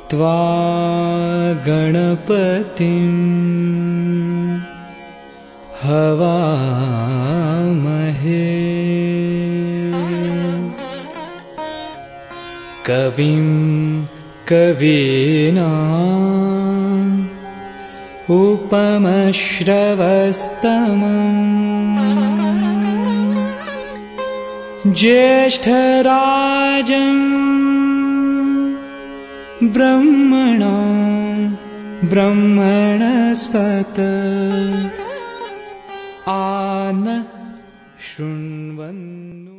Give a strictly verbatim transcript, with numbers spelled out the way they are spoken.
त्वा गणपतिं हवामहे कविं कवीनाम् उपमश्रवस्तमम् ज्येष्ठराजं ब्रह्मणां ब्रह्मणस्पत आन शृण्वन्।